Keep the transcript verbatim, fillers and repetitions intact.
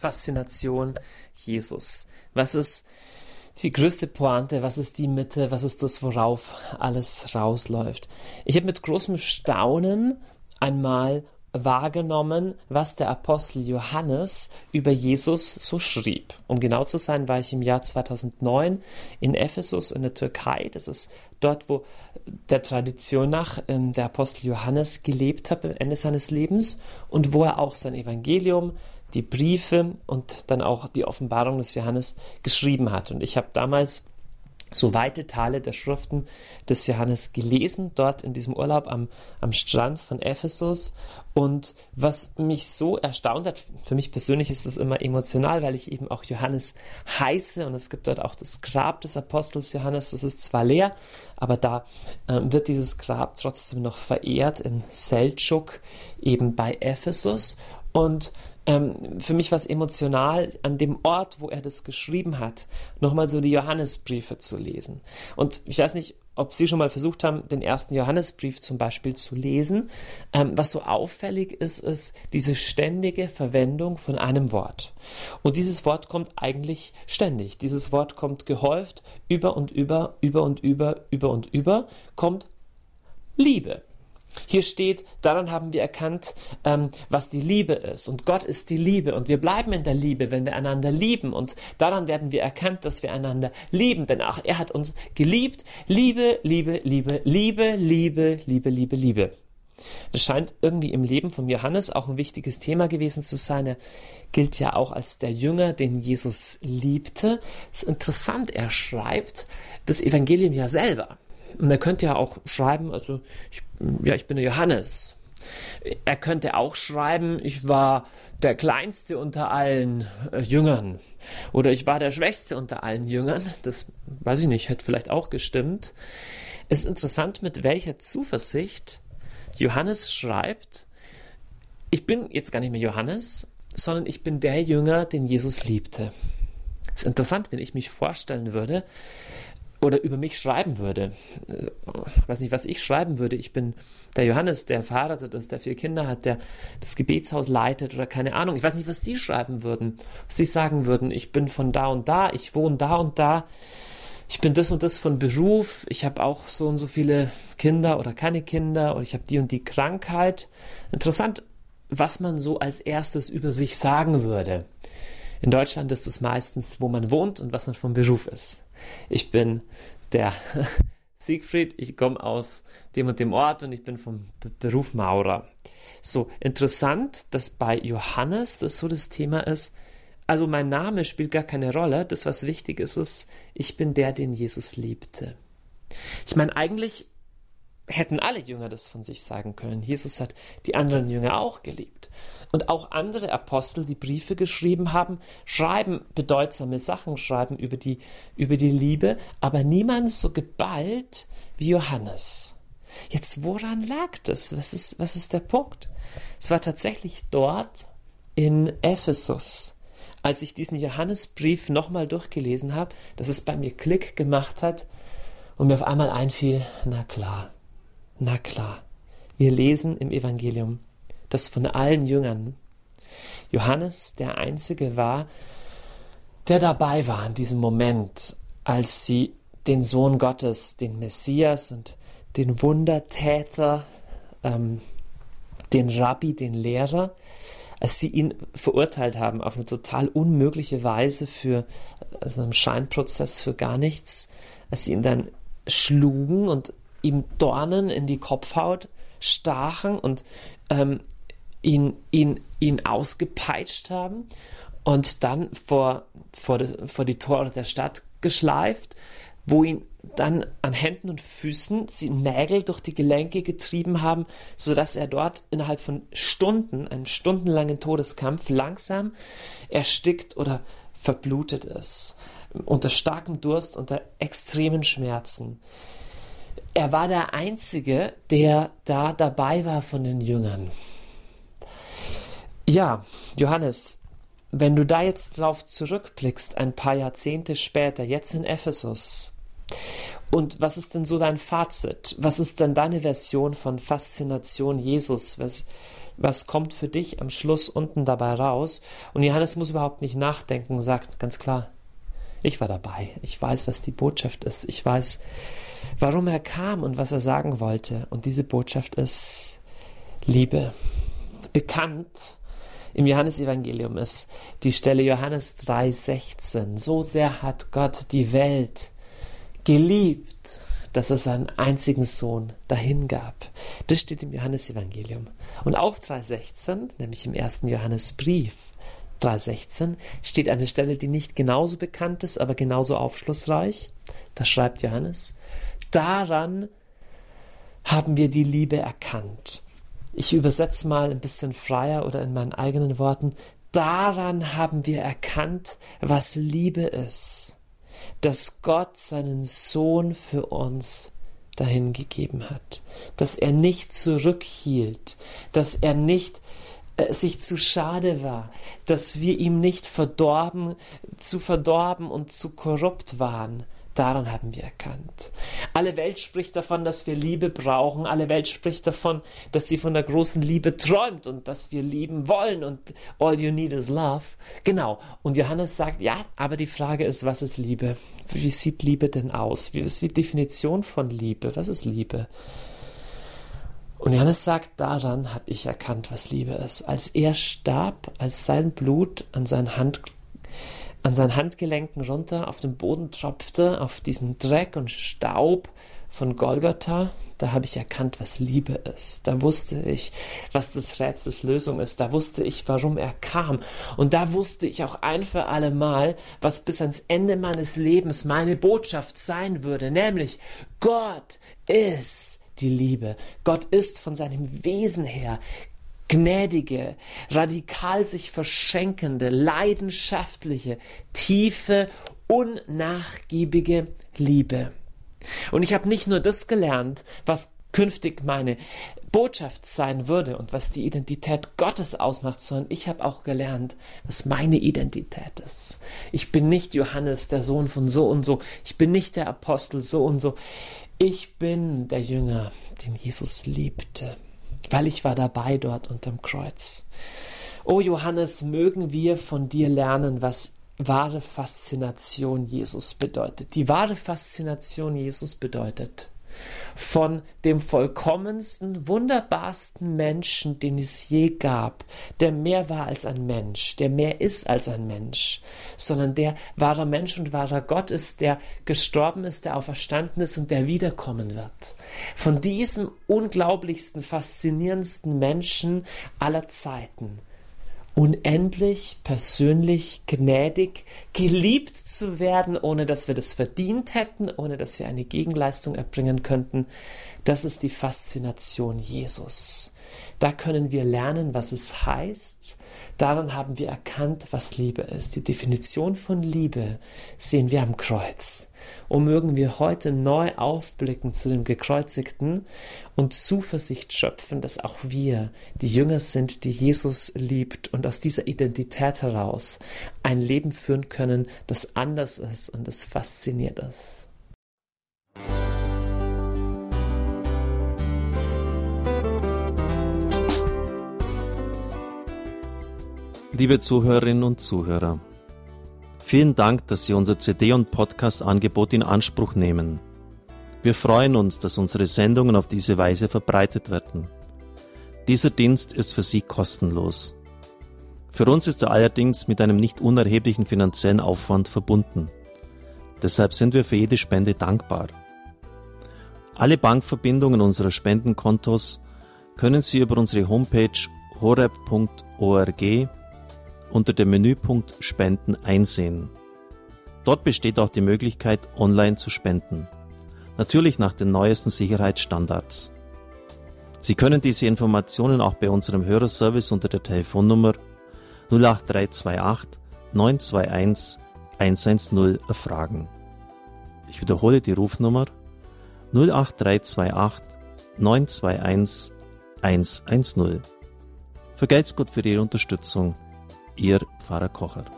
Faszination Jesus? Was ist die größte Pointe? Was ist die Mitte? Was ist das, worauf alles rausläuft? Ich habe mit großem Staunen einmal wahrgenommen, was der Apostel Johannes über Jesus so schrieb. Um genau zu sein, war ich im Jahr zweitausendneun in Ephesus in der Türkei. Das ist dort, wo der Tradition nach ähm, der Apostel Johannes gelebt hat am Ende seines Lebens und wo er auch sein Evangelium, die Briefe und dann auch die Offenbarung des Johannes geschrieben hat. Und ich habe damals so weite Teile der Schriften des Johannes gelesen, dort in diesem Urlaub am, am Strand von Ephesus. Und was mich so erstaunt hat, für mich persönlich ist es immer emotional, weil ich eben auch Johannes heiße und es gibt dort auch das Grab des Apostels Johannes, das ist zwar leer, aber da ähm, wird dieses Grab trotzdem noch verehrt in Seldschuk, eben bei Ephesus. Und Ähm, für mich war es emotional, an dem Ort, wo er das geschrieben hat, nochmal so die Johannesbriefe zu lesen. Und ich weiß nicht, ob Sie schon mal versucht haben, den ersten Johannesbrief zum Beispiel zu lesen. Ähm, was so auffällig ist, ist diese ständige Verwendung von einem Wort. Und dieses Wort kommt eigentlich ständig. Dieses Wort kommt gehäuft über und über, über und über, über und über, kommt Liebe. Hier steht, daran haben wir erkannt, ähm, was die Liebe ist. Und Gott ist die Liebe. Und wir bleiben in der Liebe, wenn wir einander lieben. Und daran werden wir erkannt, dass wir einander lieben. Denn auch er hat uns geliebt. Liebe, Liebe, Liebe, Liebe, Liebe, Liebe, Liebe, Liebe. Das scheint irgendwie im Leben von Johannes auch ein wichtiges Thema gewesen zu sein. Er gilt ja auch als der Jünger, den Jesus liebte. Es ist interessant, er schreibt das Evangelium ja selber. Und er könnte ja auch schreiben, also ich, ja, ich bin der Johannes. Er könnte auch schreiben, ich war der Kleinste unter allen äh, Jüngern. Oder ich war der Schwächste unter allen Jüngern. Das, weiß ich nicht, hätte vielleicht auch gestimmt. Es ist interessant, mit welcher Zuversicht Johannes schreibt, ich bin jetzt gar nicht mehr Johannes, sondern ich bin der Jünger, den Jesus liebte. Es ist interessant, wenn ich mich vorstellen würde, oder über mich schreiben würde. Ich weiß nicht, was ich schreiben würde. Ich bin der Johannes, der verheiratet ist, der vier Kinder hat, der das Gebetshaus leitet oder keine Ahnung. Ich weiß nicht, was Sie schreiben würden. Was Sie sagen würden, ich bin von da und da, ich wohne da und da, ich bin das und das von Beruf, ich habe auch so und so viele Kinder oder keine Kinder oder ich habe die und die Krankheit. Interessant, was man so als erstes über sich sagen würde. In Deutschland ist es meistens, wo man wohnt und was man vom Beruf ist. Ich bin der Siegfried, ich komme aus dem und dem Ort und ich bin vom B- Beruf Maurer. So, interessant, dass bei Johannes das so das Thema ist, also mein Name spielt gar keine Rolle, das was wichtig ist, ist, ich bin der, den Jesus liebte. Ich meine, eigentlich hätten alle Jünger das von sich sagen können. Jesus hat die anderen Jünger auch geliebt. Und auch andere Apostel, die Briefe geschrieben haben, schreiben bedeutsame Sachen, schreiben über die, über die Liebe, aber niemand so geballt wie Johannes. Jetzt, woran lag das? Was ist, was ist der Punkt? Es war tatsächlich dort in Ephesus, als ich diesen Johannesbrief nochmal durchgelesen habe, dass es bei mir Klick gemacht hat und mir auf einmal einfiel, na klar, Na klar, wir lesen im Evangelium, dass von allen Jüngern Johannes der Einzige war, der dabei war in diesem Moment, als sie den Sohn Gottes, den Messias und den Wundertäter, ähm, den Rabbi, den Lehrer, als sie ihn verurteilt haben auf eine total unmögliche Weise für also einen Scheinprozess für gar nichts, als sie ihn dann schlugen und ihm Dornen in die Kopfhaut stachen und ähm, ihn, ihn, ihn ausgepeitscht haben und dann vor, vor, die, vor die Tore der Stadt geschleift, wo ihn dann an Händen und Füßen sie Nägel durch die Gelenke getrieben haben, sodass er dort innerhalb von Stunden, einen stundenlangen Todeskampf, langsam erstickt oder verblutet ist, unter starkem Durst, unter extremen Schmerzen. Er war der Einzige, der da dabei war von den Jüngern. Ja, Johannes, wenn du da jetzt drauf zurückblickst, ein paar Jahrzehnte später, jetzt in Ephesus, und was ist denn so dein Fazit? Was ist denn deine Version von Faszination Jesus? Was was kommt für dich am Schluss unten dabei raus? Und Johannes muss überhaupt nicht nachdenken, sagt ganz klar, ich war dabei. Ich weiß, was die Botschaft ist. Ich weiß, warum er kam und was er sagen wollte. Und diese Botschaft ist Liebe. Bekannt im Johannesevangelium ist die Stelle Johannes drei sechzehn. So sehr hat Gott die Welt geliebt, dass er seinen einzigen Sohn dahingab. Das steht im Johannesevangelium. Und auch drei sechzehn, nämlich im ersten Johannesbrief, drei sechzehn, steht eine Stelle, die nicht genauso bekannt ist, aber genauso aufschlussreich. Da schreibt Johannes, daran haben wir die Liebe erkannt. Ich übersetze mal ein bisschen freier oder in meinen eigenen Worten. Daran haben wir erkannt, was Liebe ist. Dass Gott seinen Sohn für uns dahingegeben hat. Dass er nicht zurückhielt. Dass er nicht äh, sich zu schade war. Dass wir ihm nicht verdorben, zu verdorben und zu korrupt waren. Daran haben wir erkannt. Alle Welt spricht davon, dass wir Liebe brauchen. Alle Welt spricht davon, dass sie von der großen Liebe träumt und dass wir lieben wollen und all you need is love. Genau. Und Johannes sagt, ja, aber die Frage ist, was ist Liebe? Wie sieht Liebe denn aus? Wie ist die Definition von Liebe? Was ist Liebe? Und Johannes sagt, daran habe ich erkannt, was Liebe ist. Als er starb, als sein Blut an seinen Hand an seinen Handgelenken runter auf den Boden tropfte, auf diesen Dreck und Staub von Golgatha, da habe ich erkannt, was Liebe ist. Da wusste ich, was das Rätsels Lösung ist. Da wusste ich, warum er kam. Und da wusste ich auch ein für alle Mal, was bis ans Ende meines Lebens meine Botschaft sein würde, nämlich Gott ist die Liebe. Gott ist von seinem Wesen her gnädige, radikal sich verschenkende, leidenschaftliche, tiefe, unnachgiebige Liebe. Und ich habe nicht nur das gelernt, was künftig meine Botschaft sein würde und was die Identität Gottes ausmacht, sondern ich habe auch gelernt, was meine Identität ist. Ich bin nicht Johannes, der Sohn von so und so. Ich bin nicht der Apostel so und so. Ich bin der Jünger, den Jesus liebte. Weil ich war dabei dort unterm Kreuz. O Johannes, mögen wir von dir lernen, was wahre Faszination Jesus bedeutet. Die wahre Faszination Jesus bedeutet, von dem vollkommensten, wunderbarsten Menschen, den es je gab, der mehr war als ein Mensch, der mehr ist als ein Mensch, sondern der wahrer Mensch und wahrer Gott ist, der gestorben ist, der auferstanden ist und der wiederkommen wird. Von diesem unglaublichsten, faszinierendsten Menschen aller Zeiten, unendlich, persönlich, gnädig, geliebt zu werden, ohne dass wir das verdient hätten, ohne dass wir eine Gegenleistung erbringen könnten. Das ist die Faszination Jesus. Da können wir lernen, was es heißt. Daran haben wir erkannt, was Liebe ist. Die Definition von Liebe sehen wir am Kreuz. Und mögen wir heute neu aufblicken zu dem Gekreuzigten und Zuversicht schöpfen, dass auch wir die Jünger sind, die Jesus liebt und aus dieser Identität heraus ein Leben führen können, das anders ist und das fasziniert ist. Liebe Zuhörerinnen und Zuhörer, vielen Dank, dass Sie unser C D- und Podcast-Angebot in Anspruch nehmen. Wir freuen uns, dass unsere Sendungen auf diese Weise verbreitet werden. Dieser Dienst ist für Sie kostenlos. Für uns ist er allerdings mit einem nicht unerheblichen finanziellen Aufwand verbunden. Deshalb sind wir für jede Spende dankbar. Alle Bankverbindungen unserer Spendenkontos können Sie über unsere Homepage horeb punkt org unter dem Menüpunkt Spenden einsehen. Dort besteht auch die Möglichkeit, online zu spenden. Natürlich nach den neuesten Sicherheitsstandards. Sie können diese Informationen auch bei unserem Hörerservice unter der Telefonnummer null acht drei zwei acht neun zwei eins eins eins null erfragen. Ich wiederhole die Rufnummer null acht drei zwei acht neun zwei eins eins eins null. Vergelt's Gott für Ihre Unterstützung. Ihr Pfarrer Kocher.